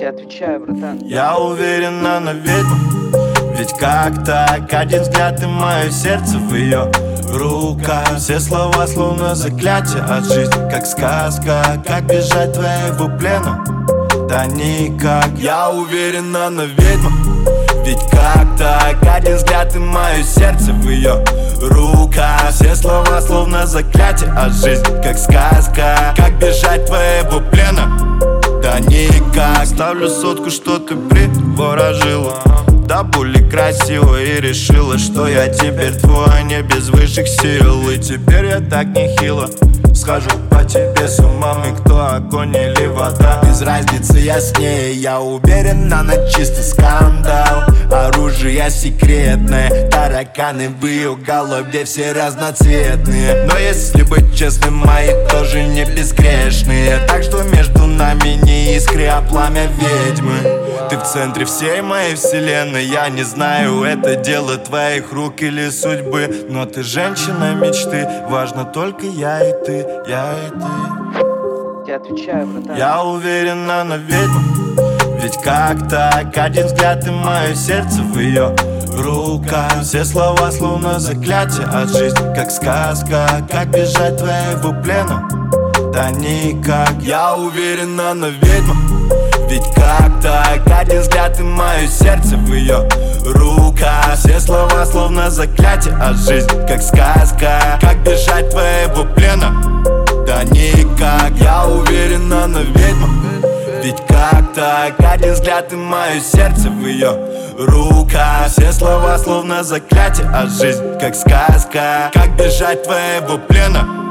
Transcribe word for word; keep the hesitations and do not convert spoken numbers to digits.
Я отвечаю, братан. Я уверен, она ведьма, ведь как так один взгляд и мое сердце в ее руках. Все слова словно заклятие от жизни, как сказка. Как бежать твоего плена? Да никак. Я уверен, она ведьма, ведь как так один взгляд и мое сердце в ее руках. Все слова словно заклятие от жизни, как сказка. Как бежать твоего плена? Да никак. Ставлю сотку, что ты приворожила до боли красиво и решила, что я теперь твой, а не без высших сил. И теперь я так нехило схожу по тебе с ума. И кто, огонь или вода, без разницы я с ней. Я уверен, она чисто скандал. Оружие секретное, тараканы в ее голове все разноцветные. Но если быть честным, мои тоже не безгрешные. Так что между нами не искры, а пламя ведьмы. Ты в центре всей моей вселенной. Я не знаю, это дело твоих рук или судьбы, но ты женщина мечты. Важно только я и ты, я и ты. Я отвечаю, братан. Я уверен, она ведьма, ведь как так один взгляд и мое сердце в ее руках. Все слова словно заклятие от жизни, как сказка. Как бежать твоего плена? Да никак. Я уверен, она ведьма, ведь как так один взгляд и мое сердце в ее руках. Все слова словно заклятие от жизни, как сказка. Как бежать твоего плена? Да никак. Я уверен, она ведьма, ведь как так один взгляд и мое сердце в ее руках. Все слова словно заклятие от жизни, как сказка. Как бежать твоего плена?